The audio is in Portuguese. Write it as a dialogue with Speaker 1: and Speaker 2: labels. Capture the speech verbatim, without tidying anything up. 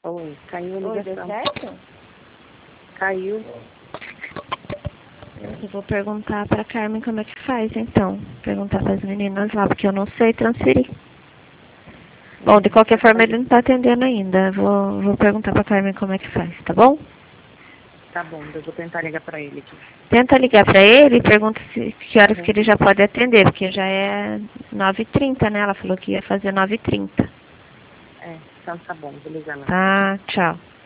Speaker 1: Oi, caiu a
Speaker 2: Oi, deu
Speaker 1: ligação.
Speaker 2: certo?
Speaker 1: Caiu.
Speaker 2: Eu vou perguntar pra Carmen como é que faz, então. Perguntar pras meninas lá, porque eu não sei transferir. Bom, de qualquer forma ele não tá atendendo ainda. Vou, vou perguntar pra Carmen como é que faz, tá bom?
Speaker 1: Tá bom, eu vou tentar ligar pra ele aqui.
Speaker 2: Tenta ligar pra ele e pergunta se, que horas
Speaker 1: Uhum.
Speaker 2: que ele já pode atender, porque já é nove e trinta, né? Ela falou que ia fazer nove e trinta.
Speaker 1: É, então tá bom, vou ligar lá.
Speaker 2: Tá, tchau.